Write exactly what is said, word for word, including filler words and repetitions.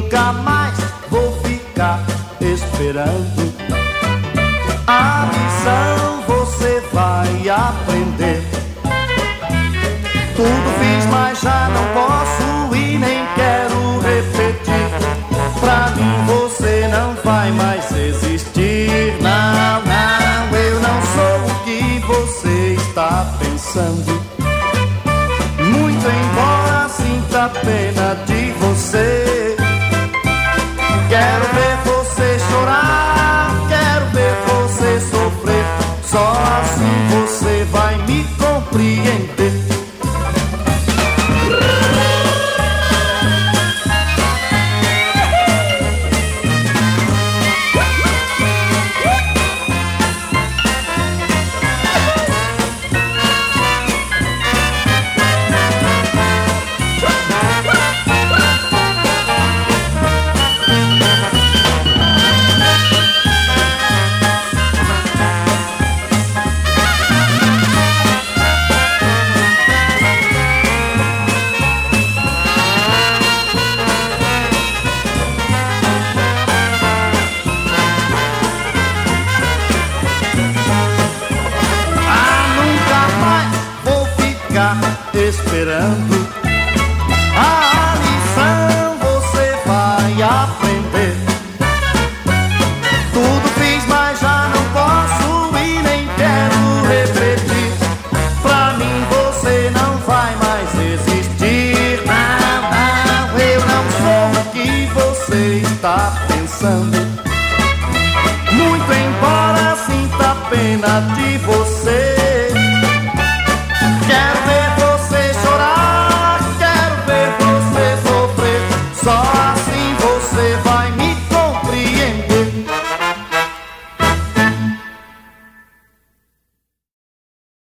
nunca mais vou ficar esperando. A lição você vai aprender. Tudo fiz, mas já não posso e nem quero repetir. Pra mim você não vai mais existir. Não, não, eu não sou o que você está pensando. Muito embora sinta pena de você. Quero ver você chorar, quero ver você sofrer. Só assim você vai me compreender. Esperando a lição você vai aprender. Tudo fiz, mas já não posso e nem quero repetir. Pra mim você não vai mais existir. Não, não, eu não sou o que você está pensando. Muito embora sinta pena de você.